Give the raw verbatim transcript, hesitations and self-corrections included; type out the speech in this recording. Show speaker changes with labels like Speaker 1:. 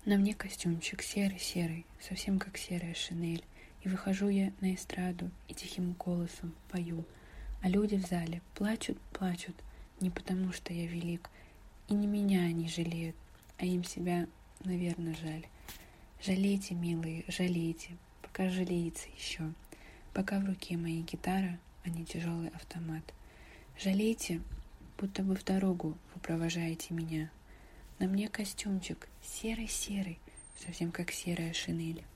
Speaker 1: На мне костюмчик серый-серый, совсем как серая шинель. И выхожу я на эстраду и тихим голосом пою. А люди в зале плачут, плачут, не потому что я велик. И не меня они жалеют, а им себя, наверное, жаль. Жалейте, милые, жалейте, пока жалеется еще. Пока в руке моей гитара, а не тяжелый автомат. Жалейте, будто бы в дорогу вы провожаете меня. На мне костюмчик серый-серый, совсем как серая шинель.